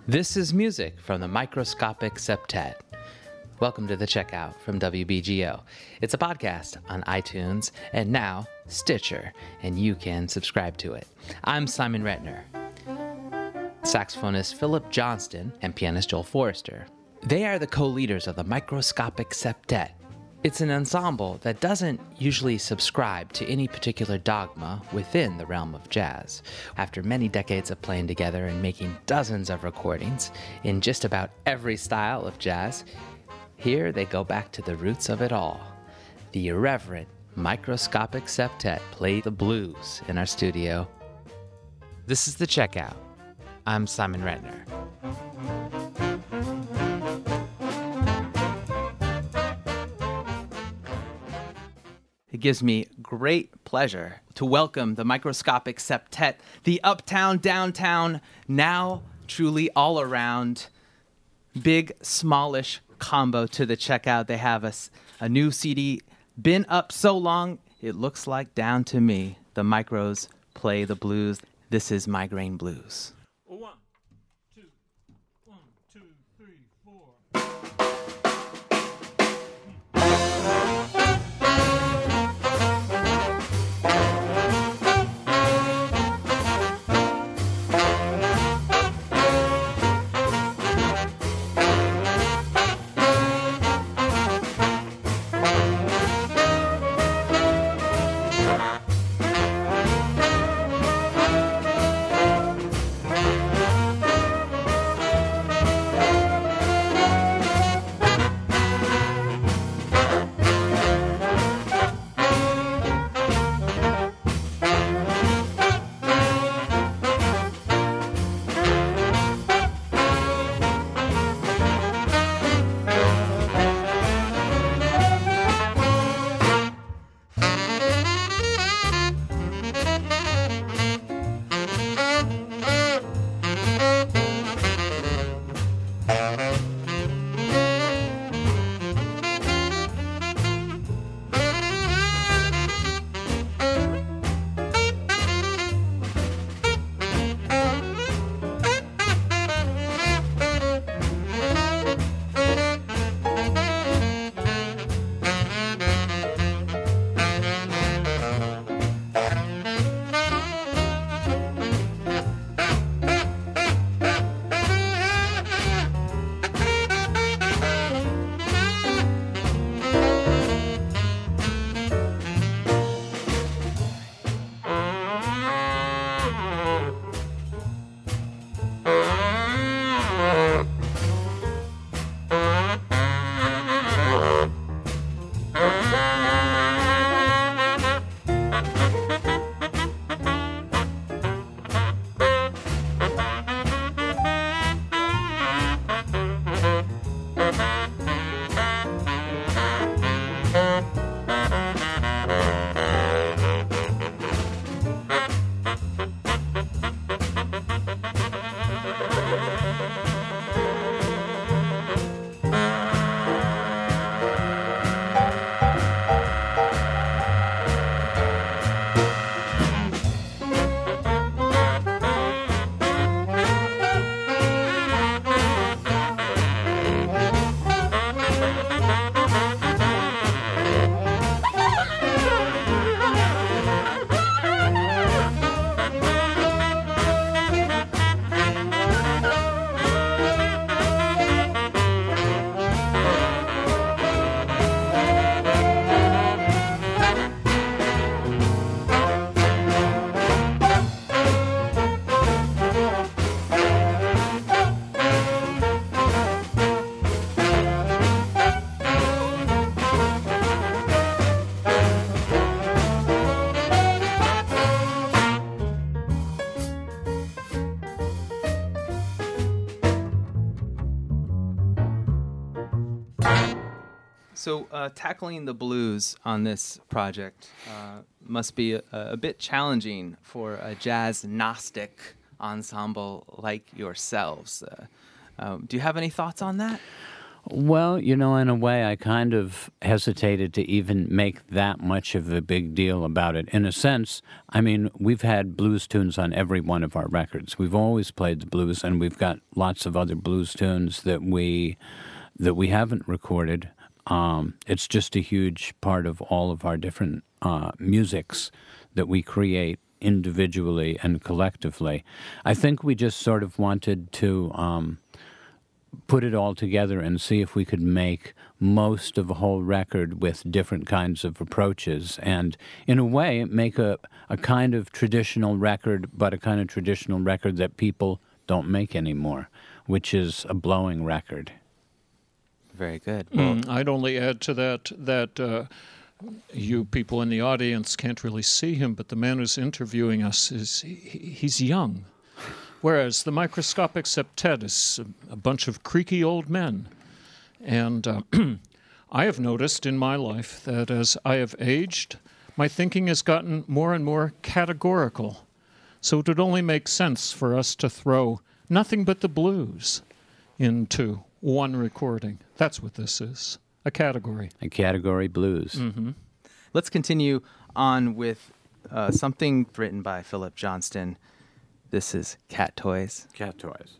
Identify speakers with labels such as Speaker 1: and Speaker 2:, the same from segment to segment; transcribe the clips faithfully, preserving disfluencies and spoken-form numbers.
Speaker 1: This is music from the Microscopic Septet. Welcome to the Checkout from W B G O. It's a podcast on iTunes and now Stitcher, and you can subscribe to it. I'm Simon Retner. Saxophonist Philip Johnston and pianist Joel Forrester. They are the co-leaders of the Microscopic Septet. It's an ensemble that doesn't usually subscribe to any particular dogma within the realm of jazz. After many decades of playing together and making dozens of recordings in just about every style of jazz, here they go back to the roots of it all. The irreverent Microscopic Septet play the blues in our studio. This is The Checkout. I'm Simon Retner. It gives me great pleasure to welcome the Microscopic Septet, the uptown, downtown, now truly all around, big, smallish combo to the Checkout. They have a, a new C D, been up so long, it looks like down to me. The Micros play the blues. This is Migraine Blues.
Speaker 2: One, two, one, two, three, four.
Speaker 1: So uh, tackling the blues on this project uh, must be a, a bit challenging for a jazz Gnostic ensemble like yourselves. Uh, um, do you have any thoughts on that?
Speaker 3: Well, you know, in a way, I kind of hesitated to even make that much of a big deal about it. In a sense, I mean, we've had blues tunes on every one of our records. We've always played the blues, and we've got lots of other blues tunes that we that we haven't recorded. Um, it's just a huge part of all of our different uh, musics that we create individually and collectively. I think we just sort of wanted to um, put it all together and see if we could make most of a whole record with different kinds of approaches and, in a way, make a, a kind of traditional record, but a kind of traditional record that people don't make anymore, which is a blowing record.
Speaker 1: Very good. Well,
Speaker 2: Mm, I'd only add to that that uh, you people in the audience can't really see him, but the man who's interviewing us, is he, he's young. Whereas the Microscopic Septet is a, a bunch of creaky old men. And uh, I have noticed in my life that as I have aged, my thinking has gotten more and more categorical. So it would only make sense for us to throw nothing but the blues into one recording. That's what this is, a category.
Speaker 3: A category blues.
Speaker 2: Mm-hmm.
Speaker 1: let's continue on with uh, something written by Philip Johnston. This is Cat Toys.
Speaker 3: Cat Toys.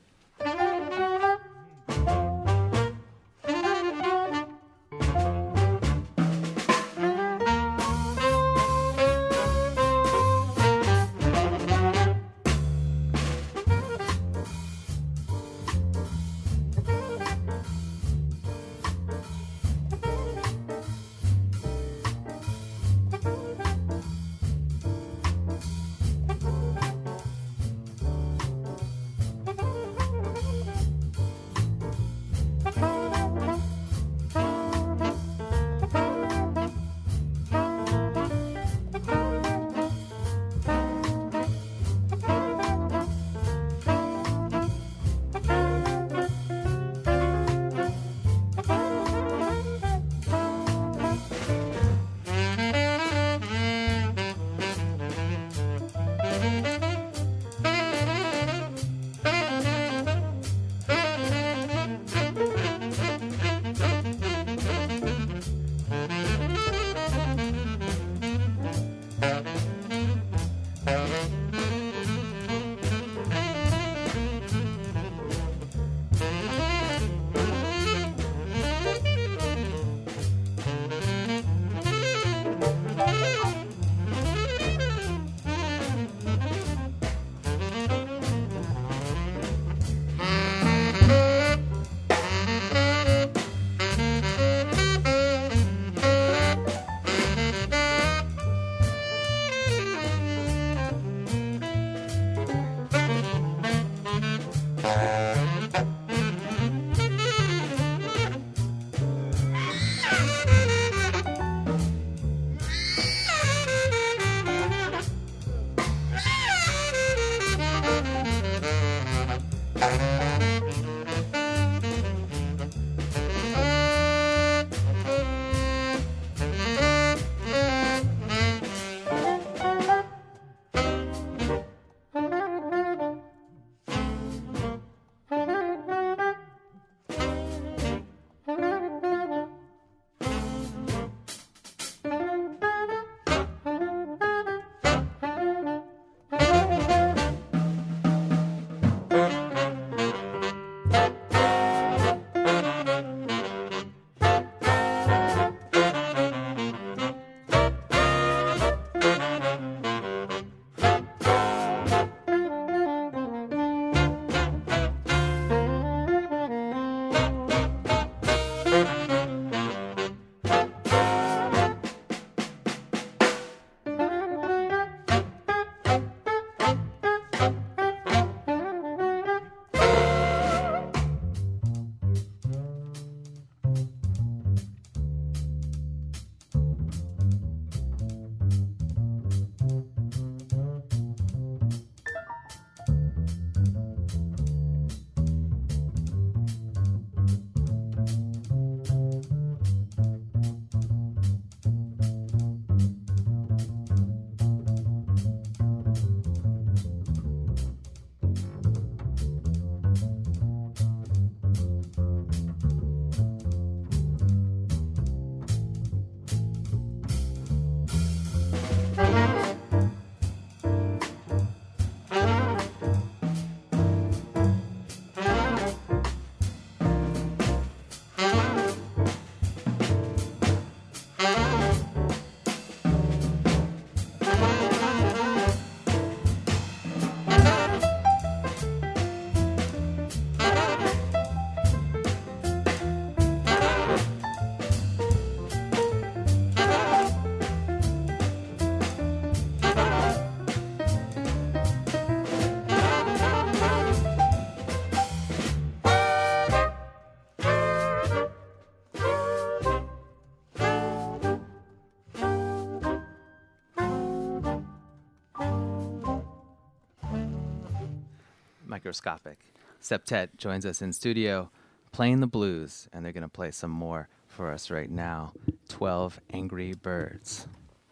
Speaker 1: Microscopic Septet joins us in studio playing the blues, and they're going to play some more for us right now. twelve Angry Birds.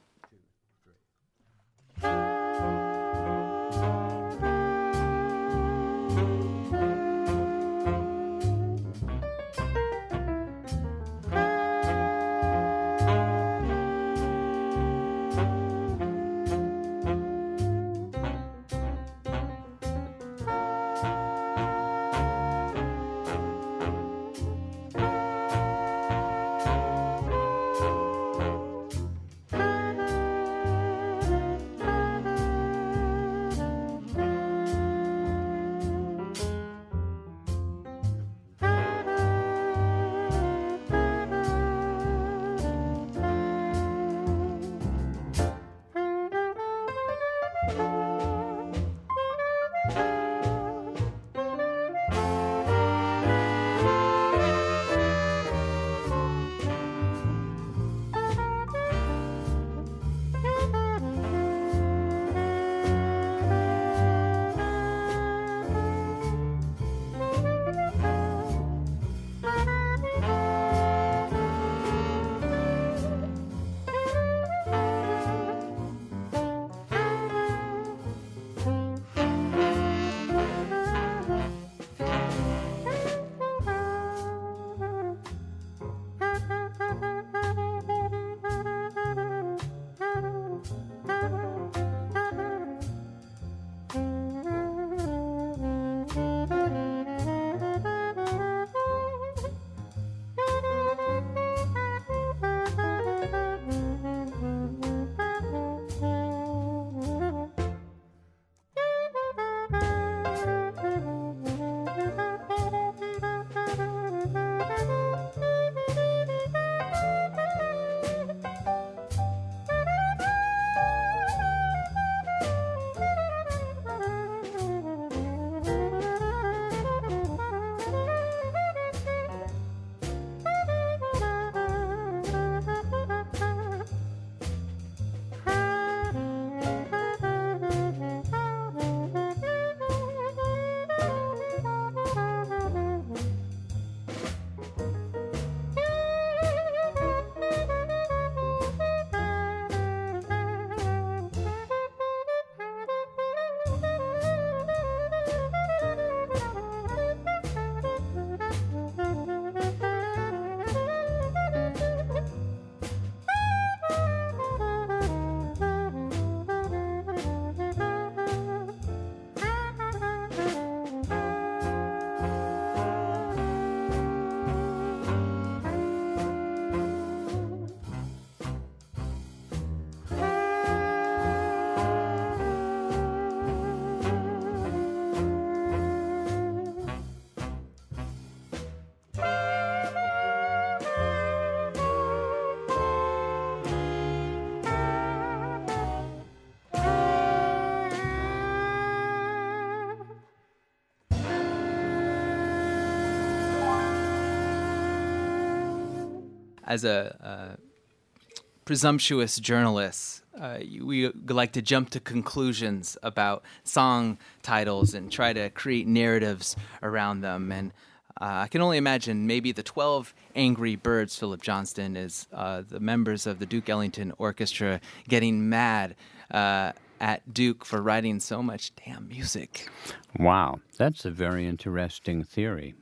Speaker 1: As a, a presumptuous journalist, uh, we like to jump to conclusions about song titles and try to create narratives around them. And uh, I can only imagine maybe the twelve Angry Birds, Philip Johnston, is uh, the members of the Duke Ellington Orchestra getting mad uh, at Duke for writing so much damn music.
Speaker 3: Wow, that's a very interesting theory.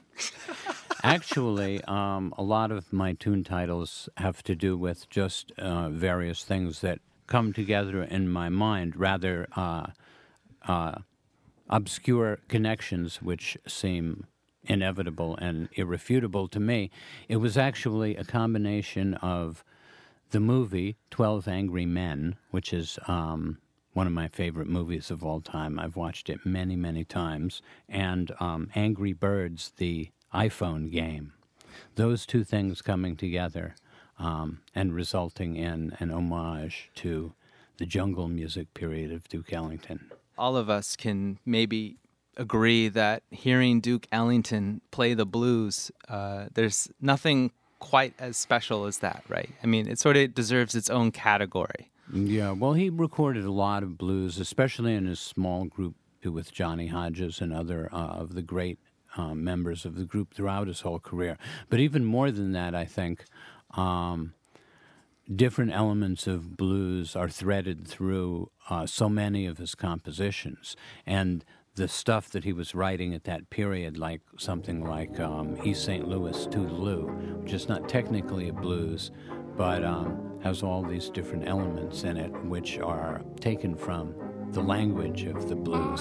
Speaker 3: Actually, um, a lot of my tune titles have to do with just uh, various things that come together in my mind, rather uh, uh, obscure connections which seem inevitable and irrefutable to me. It was actually a combination of the movie twelve Angry Men, which is um, one of my favorite movies of all time. I've watched it many, many times, and um, Angry Birds, the iPhone game. Those two things coming together um, and resulting in an homage to the jungle music period of Duke Ellington.
Speaker 1: All of us can maybe agree that hearing Duke Ellington play the blues, uh, there's nothing quite as special as that, right? I mean, it sort of deserves its own category.
Speaker 3: Yeah, well, he recorded a lot of blues, especially in his small group with Johnny Hodges and other uh, of the great um, members of the group throughout his whole career. But even more than that, I think um, different elements of blues are threaded through uh, so many of his compositions. And the stuff that he was writing at that period, like something like um, East Saint Louis Toodaloo, which is not technically a blues, but um, has all these different elements in it which are taken from the language of the blues.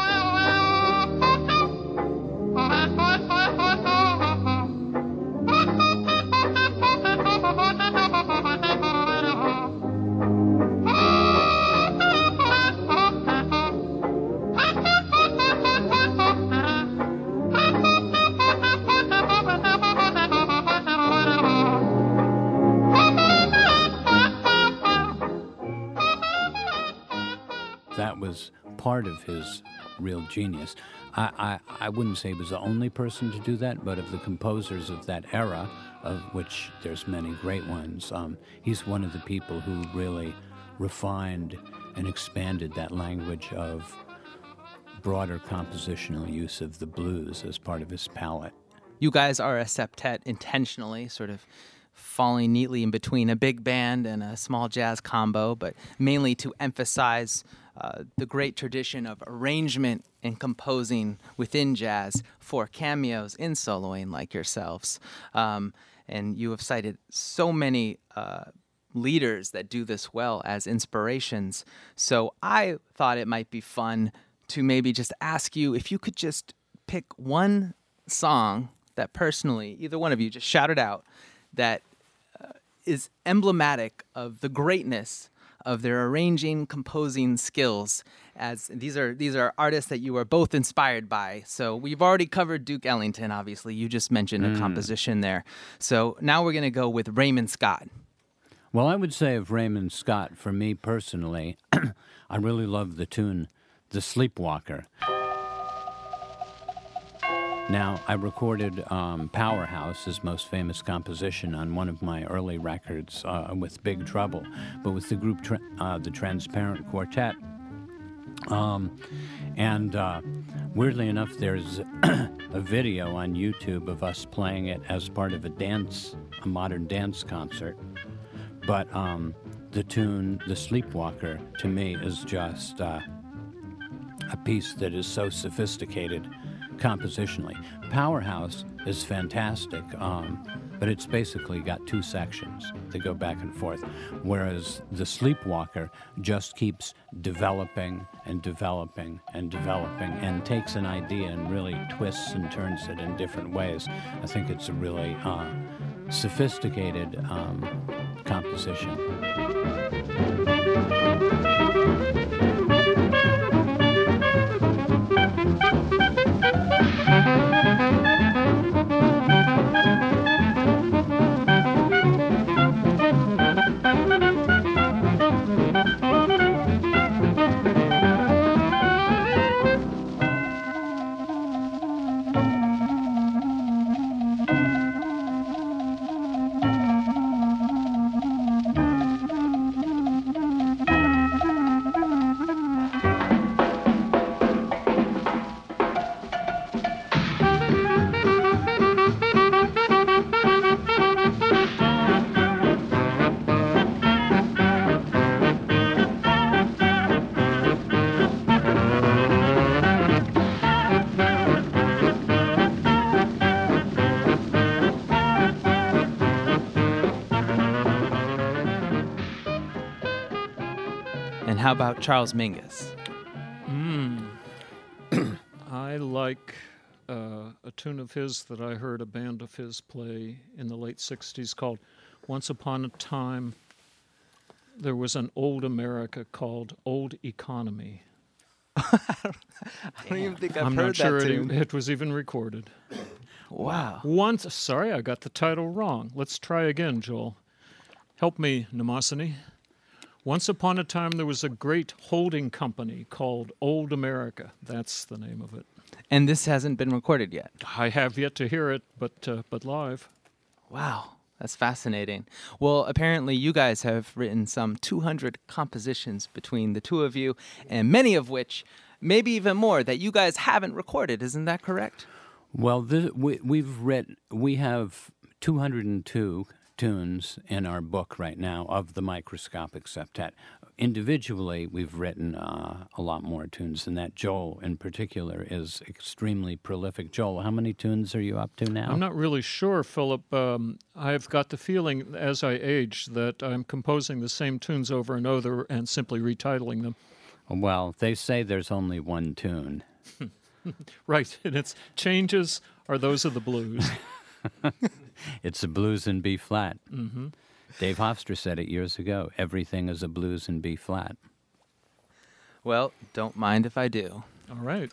Speaker 3: That was part of his real genius. I, I, I wouldn't say he was the only person to do that, but of the composers of that era, of which there's many great ones, um, he's one of the people who really refined and expanded that language of broader compositional use of the blues as part of his palette.
Speaker 1: You guys are a septet intentionally, sort of falling neatly in between a big band and a small jazz combo, but mainly to emphasize uh, the great tradition of arrangement and composing within jazz for cameos in soloing like yourselves. Um, and you have cited so many uh, leaders that do this well as inspirations. So I thought it might be fun to maybe just ask you if you could just pick one song that personally, either one of you, just shout it out, that uh, is emblematic of the greatness of their arranging, composing skills. As these are these are artists that you are both inspired by. So we've already covered Duke Ellington, obviously. You just mentioned mm. a composition there. So now we're going to go with Raymond Scott.
Speaker 3: Well, I would say of Raymond Scott, for me personally, I really love the tune The Sleepwalker. Now, I recorded um, Powerhouse, his most famous composition, on one of my early records uh, with Big Trouble, but with the group tra- uh, the Transparent Quartet. Um, and uh, weirdly enough, there's a video on YouTube of us playing it as part of a dance, a modern dance concert. But um, the tune, The Sleepwalker, to me is just uh, a piece that is so sophisticated compositionally. Powerhouse is fantastic, um, but it's basically got two sections that go back and forth, whereas The Sleepwalker just keeps developing and developing and developing and takes an idea and really twists and turns it in different ways. I think it's a really uh, sophisticated um, composition.
Speaker 1: How about Charles Mingus?
Speaker 2: Mm. I like uh, a tune of his that I heard a band of his play in the late sixties called Once Upon a Time. There was an old America called Old Economy.
Speaker 1: I don't even think I've
Speaker 2: I'm
Speaker 1: heard
Speaker 2: not sure
Speaker 1: that
Speaker 2: it,
Speaker 1: tune.
Speaker 2: it was even recorded.
Speaker 1: Wow.
Speaker 2: Once, sorry, I got the title wrong. Let's try again, Joel. Help me, Namasini. Once upon a time, there was a great holding company called Old America. That's the name of it.
Speaker 1: And this hasn't been recorded yet?
Speaker 2: I have yet to hear it, but uh, but live.
Speaker 1: Wow, that's fascinating. Well, apparently you guys have written some two hundred compositions between the two of you, and many of which maybe even more that you guys haven't recorded. Isn't that correct?
Speaker 3: Well, this, we, we've read, we have two hundred two tunes in our book right now of the Microscopic Septet. Individually, we've written uh, a lot more tunes than that. Joel, in particular, is extremely prolific. Joel, how many tunes are you up to now?
Speaker 2: I'm not really sure, Philip. Um, I've got the feeling as I age that I'm composing the same tunes over and over and simply retitling them.
Speaker 3: Well, they say there's only one tune.
Speaker 2: Right, and its changes are those of the blues.
Speaker 3: It's a blues in B flat.
Speaker 2: Mm-hmm.
Speaker 3: Dave Hofstra said it years ago. Everything is a blues in B flat.
Speaker 1: Well, don't mind if I do.
Speaker 2: All right.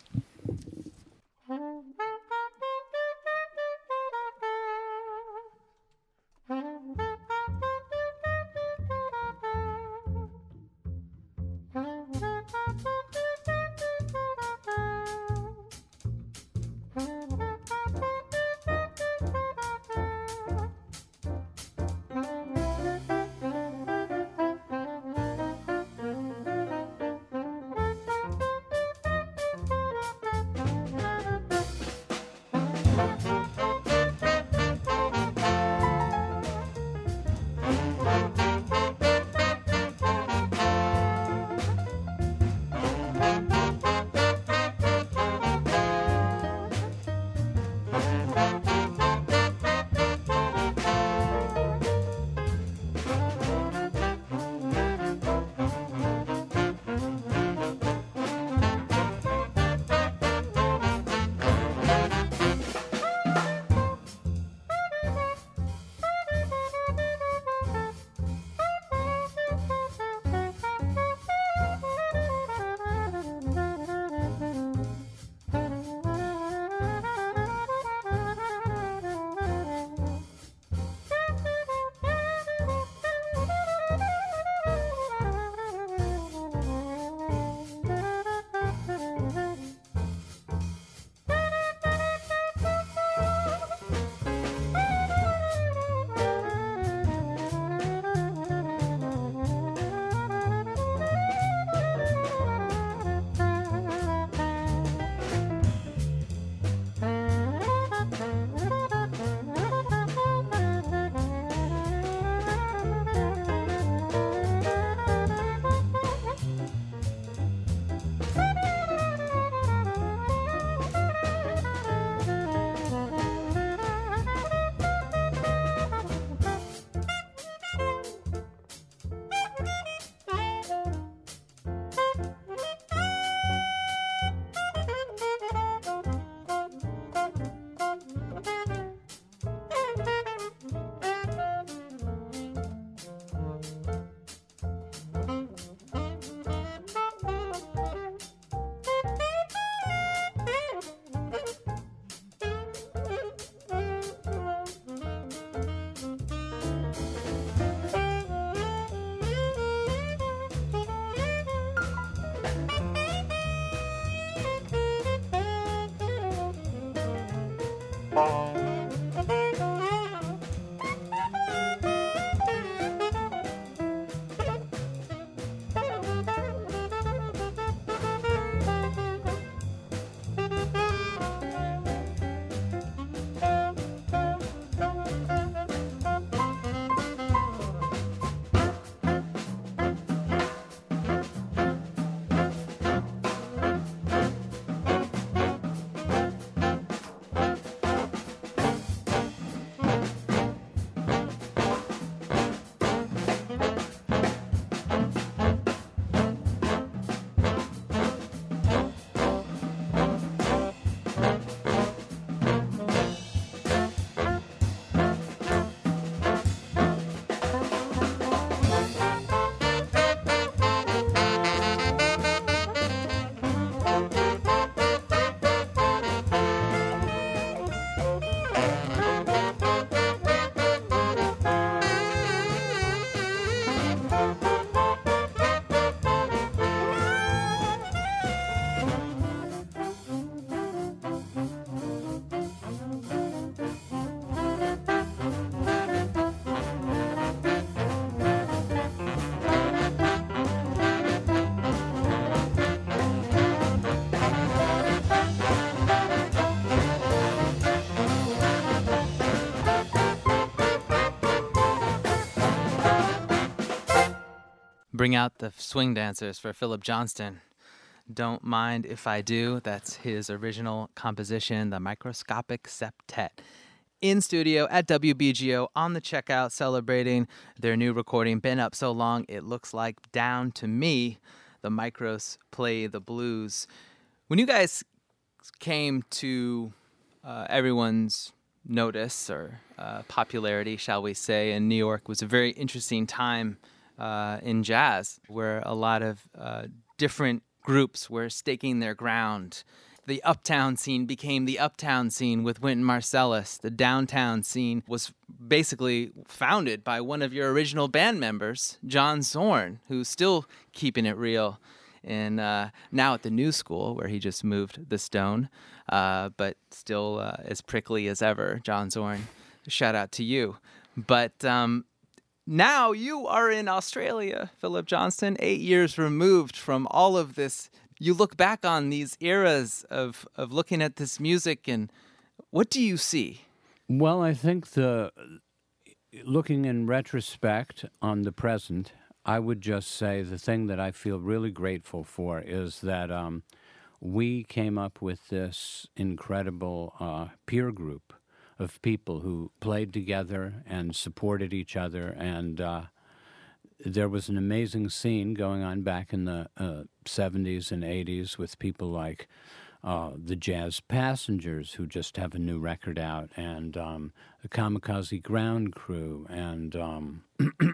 Speaker 1: bring out the swing dancers for Philip Johnston. Don't Mind If I Do. That's his original composition, the Microscopic Septet. In studio at W B G O on the checkout, celebrating their new recording, Been Up So Long It Looks Like Down to Me. The Micros play the blues. When you guys came to uh, everyone's notice or uh, popularity, shall we say, in New York, was a very interesting time uh, in jazz, where a lot of uh, different groups were staking their ground. The uptown scene became the uptown scene with Wynton Marsalis. The downtown scene was basically founded by one of your original band members, John Zorn, who's still keeping it real. And uh, now at the New School, where he just moved the stone, uh, but still uh, as prickly as ever. John Zorn, shout out to you. But um, now you are in Australia, Philip Johnston, eight years removed from all of this. You look back on these eras of, of looking at this music, and what do you see?
Speaker 3: Well, I think the looking in retrospect on the present, I would just say the thing that I feel really grateful for is that um, we came up with this incredible uh, peer group of people who played together and supported each other, and uh, there was an amazing scene going on back in the uh, seventies and eighties with people like uh, the Jazz Passengers, who just have a new record out, and um, the Kamikaze Ground Crew, and um,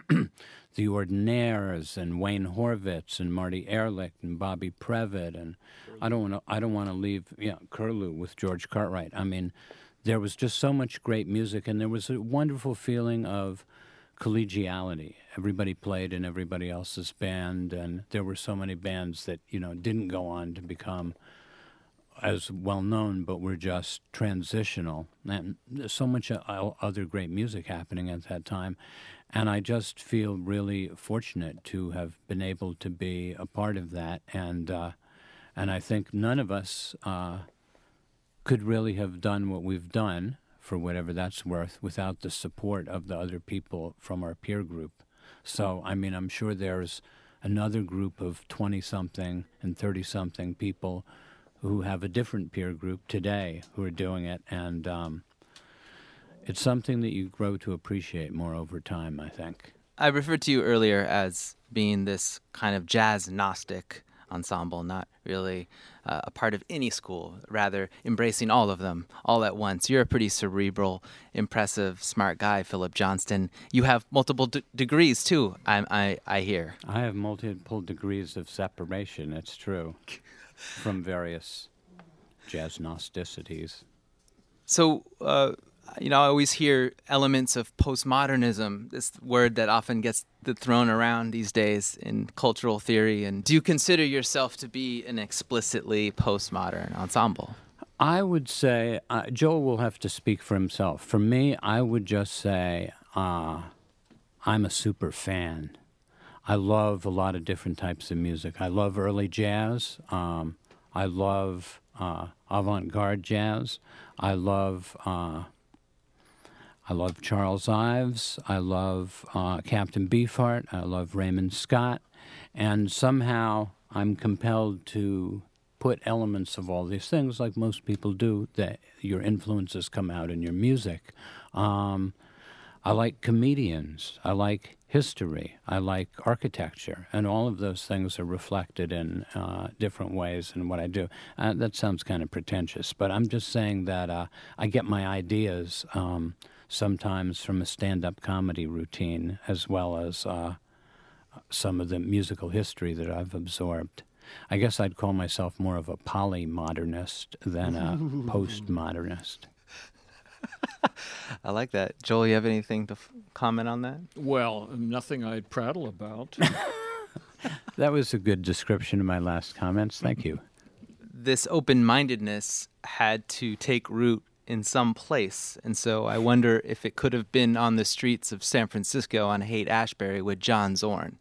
Speaker 3: the Ordinaires, and Wayne Horvitz, and Marty Ehrlich, and Bobby Previtt, and I don't want to. I don't want to leave. Yeah, Curlew with George Cartwright. I mean, there was just so much great music, and there was a wonderful feeling of collegiality. Everybody played in everybody else's band, and there were so many bands that, you know, didn't go on to become as well known, but were just transitional. And there's so much other great music happening at that time. And I just feel really fortunate to have been able to be a part of that. And uh, and I think none of us uh, could really have done what we've done, for whatever that's worth, without the support of the other people from our peer group. So, I mean, I'm sure there's another group of twenty-something and thirty-something people who have a different peer group today who are doing it, and um, it's something that you grow to appreciate more over time, I think.
Speaker 1: I referred to you earlier as being this kind of jazz Gnostic ensemble, not really uh, a part of any school, rather embracing all of them all at once. You're a pretty cerebral, impressive, smart guy, Philip Johnston. You have multiple d- degrees, too, I, I, I hear.
Speaker 3: I have multiple degrees of separation, it's true, from various jazz Gnosticities.
Speaker 1: So, uh, you know, I always hear elements of postmodernism, this word that often gets thrown around these days in cultural theory. And do you consider yourself to be an explicitly postmodern ensemble?
Speaker 3: I would say, uh, Joel will have to speak for himself. For me, I would just say uh, I'm a super fan. I love a lot of different types of music. I love early jazz. Um, I love uh, avant-garde jazz. I love... Uh, I love Charles Ives, I love uh, Captain Beefheart, I love Raymond Scott, and somehow I'm compelled to put elements of all these things, like most people do, that your influences come out in your music. Um, I like comedians, I like history, I like architecture, and all of those things are reflected in uh, different ways in what I do. Uh, that sounds kind of pretentious, but I'm just saying that uh, I get my ideas um, sometimes from a stand-up comedy routine, as well as uh, some of the musical history that I've absorbed. I guess I'd call myself more of a polymodernist than a postmodernist.
Speaker 1: I like that. Joel, you have anything to f- comment on that?
Speaker 2: Well, nothing I'd prattle about.
Speaker 3: That was a good description of my last comments. Thank you.
Speaker 1: This open-mindedness had to take root in some place, and so I wonder if it could have been on the streets of San Francisco on Haight-Ashbury with John Zorn.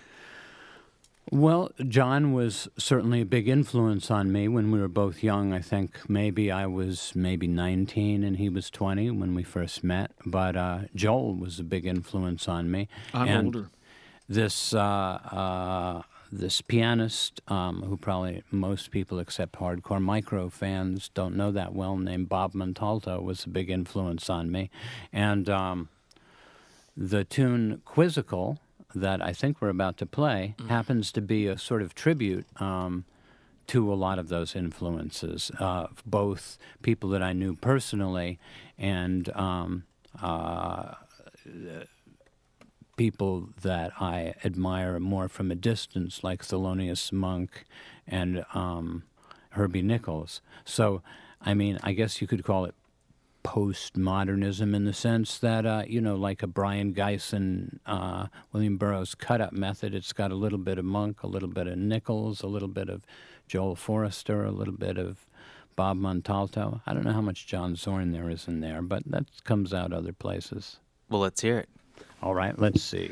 Speaker 3: Well, John was certainly a big influence on me when we were both young. I think maybe I was maybe nineteen and he was twenty when we first met, but uh, Joel was a big influence on me.
Speaker 2: I'm
Speaker 3: and,
Speaker 2: older.
Speaker 3: this uh, uh, this pianist um, who probably most people except hardcore micro fans don't know that well, named Bob Montalto, was a big influence on me. And um, the tune Quizzical that I think we're about to play mm. happens to be a sort of tribute um, to a lot of those influences, uh, both people that I knew personally and um, uh, people that I admire more from a distance, like Thelonious Monk and um, Herbie Nichols. So, I mean, I guess you could call it postmodernism in the sense that, uh, you know, like a Brian Geisen, uh, William Burroughs cut-up method, it's got a little bit of Monk, a little bit of Nichols, a little bit of Joel Forrester, a little bit of Bob Montalto. I don't know how much John Zorn there is in there, but that comes out other places.
Speaker 1: Well, let's hear it.
Speaker 3: All right, let's see.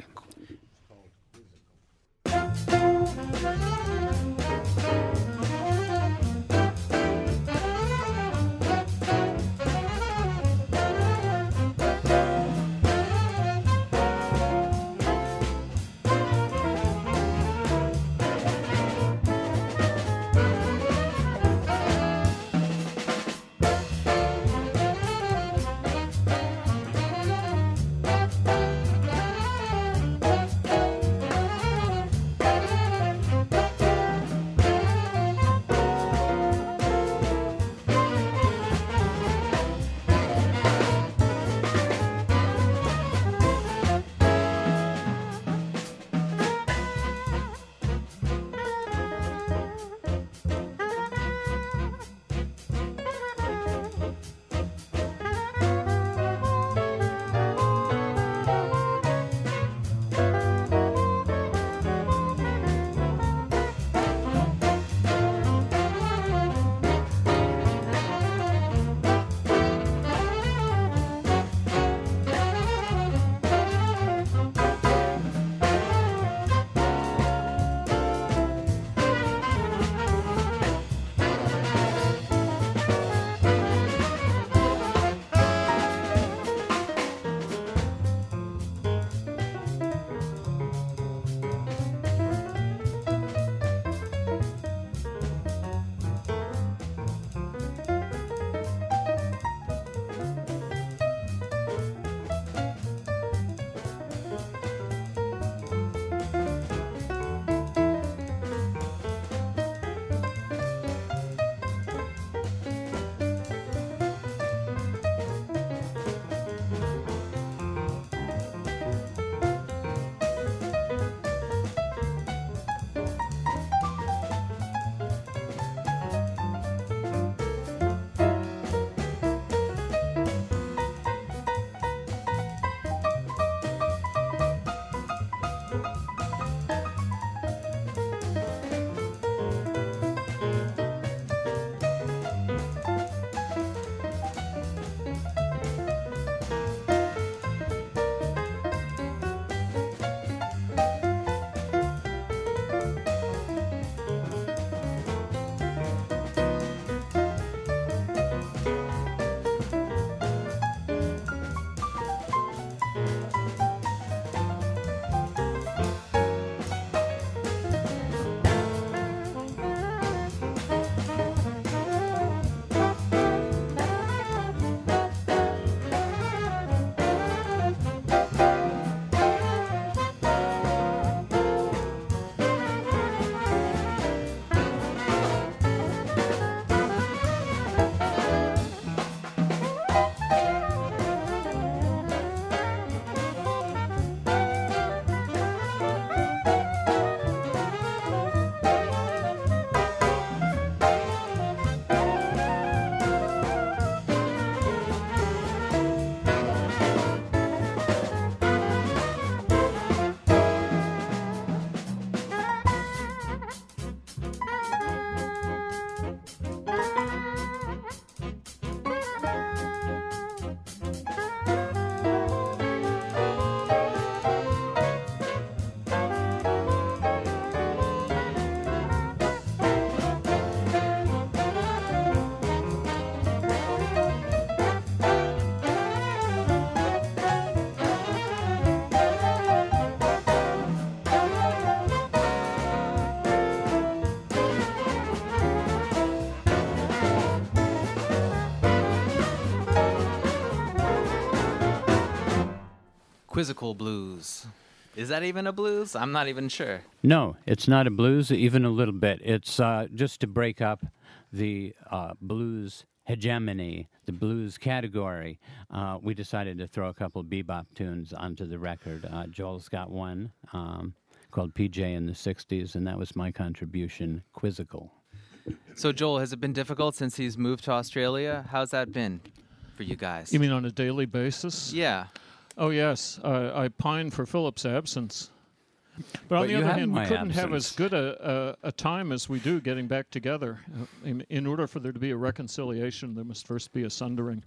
Speaker 1: Quizzical blues. Is that even a blues? I'm not even sure.
Speaker 3: No, it's not a blues, even a little bit. It's uh, just to break up the uh, blues hegemony, the blues category. Uh, we decided to throw a couple of bebop tunes onto the record. Uh, Joel's got one um, called P J in the sixties, and that was my contribution, Quizzical.
Speaker 1: So, Joel, has it been difficult since he's moved to Australia? How's that been for you guys?
Speaker 2: You mean on a daily basis?
Speaker 1: Yeah.
Speaker 2: Oh, yes. Uh, I pine for Philip's absence. But on
Speaker 3: But
Speaker 2: the
Speaker 3: you
Speaker 2: other
Speaker 3: have
Speaker 2: hand, we
Speaker 3: my
Speaker 2: couldn't have
Speaker 3: absence.
Speaker 2: as good a, a, a time as we do getting back together. Uh, in, in order for there to be a reconciliation, there must first be a sundering.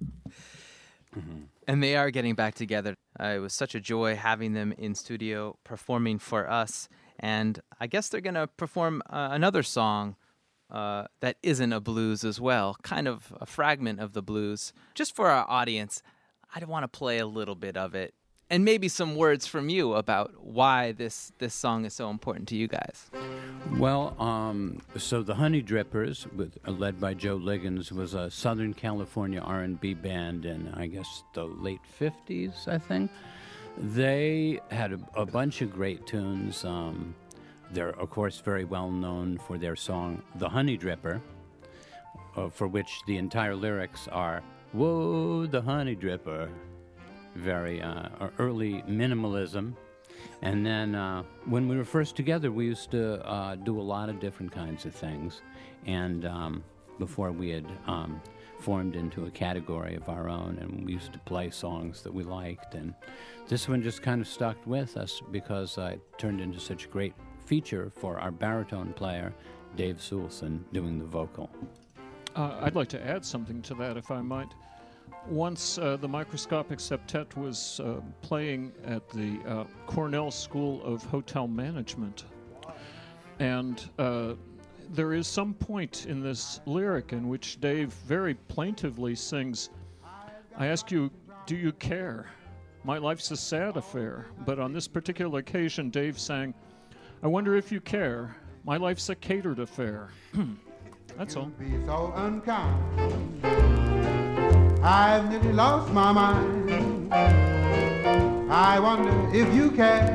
Speaker 1: And they are getting back together. Uh, it was such a joy having them in studio performing for us. And I guess they're going to perform uh, another song uh, that isn't a blues as well, kind of a fragment of the blues. Just for our audience, I want to play a little bit of it. And maybe some words from you about why this, this song is so important to you guys.
Speaker 3: Well, um, so the Honey Drippers, with, uh, led by Joe Liggins, was a Southern California R and B band in, I guess, the late fifties, I think. They had a, a bunch of great tunes. Um, they're, of course, very well known for their song, The Honey Dripper, uh, for which the entire lyrics are, "Whoa, the honey dripper." Very uh, early minimalism. And then uh, when we were first together, we used to uh, do a lot of different kinds of things. And um, before we had um, formed into a category of our own, and we used to play songs that we liked. And this one just kind of stuck with us because uh, it turned into such a great feature for our baritone player, Dave Soulson, doing the vocal.
Speaker 2: Uh, I'd like to add something to that, if I might. Once uh, the Microscopic Septet was uh, playing at the uh, Cornell School of Hotel Management. And uh, there is some point in this lyric in which Dave very plaintively sings, "I ask you, do you care? My life's a sad affair." But on this particular occasion, Dave sang, "I wonder if you care. My life's a catered affair." That's all.
Speaker 4: Be so unkind. I've nearly lost my mind. I wonder if you care.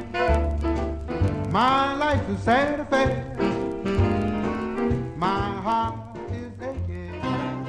Speaker 4: My life's a sad affair. My heart is aching.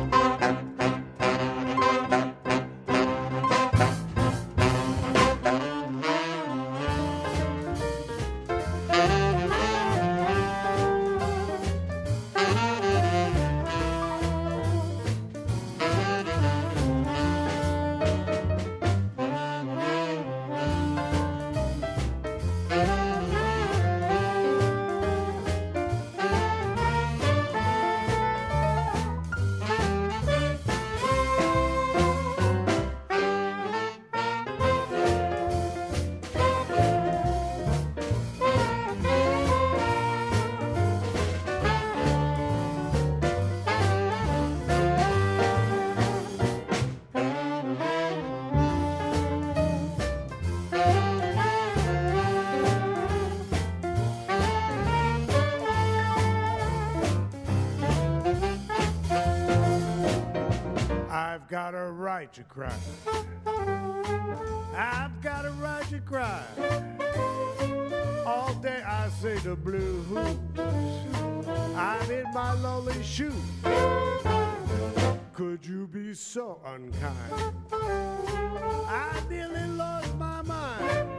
Speaker 4: I've got a right to cry. I've got a right to cry. All day I say the blues. I'm in my lonely shoes. Could you be so unkind? I nearly lost my mind.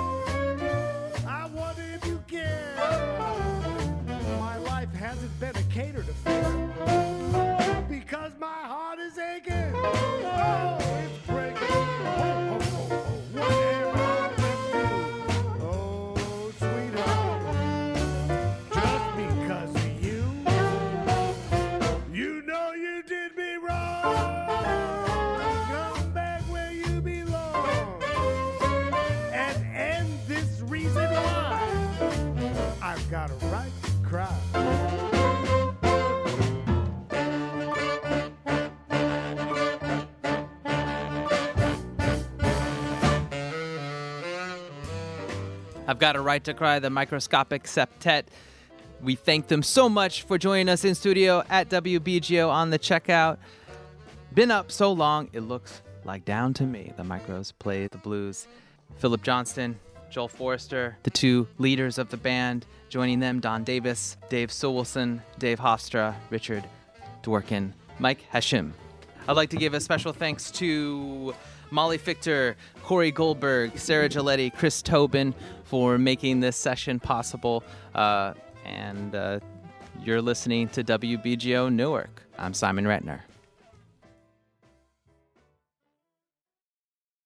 Speaker 4: I wonder if you care. My life hasn't been a catered affair because my heart is aching. Oh, it's breaking. Oh, oh, oh, oh. What am I to do? Oh, sweetheart, just because of you, you know you did me wrong. Come back where you belong and end this reason why I've got a right to cry.
Speaker 1: I've Got a Right to Cry, the Microscopic Septet. We thank them so much for joining us in studio at W B G O on the checkout. Been up so long, it looks like down to me. The Micros play the blues. Philip Johnston, Joel Forrester, the two leaders of the band. Joining them, Don Davis, Dave Sowilson, Dave Hofstra, Richard Dworkin, Mike Hashim. I'd like to give a special thanks to Molly Fichter, Corey Goldberg, Sarah Giletti, Chris Tobin for making this session possible. Uh, and uh, you're listening to W B G O Newark. I'm Simon Retner.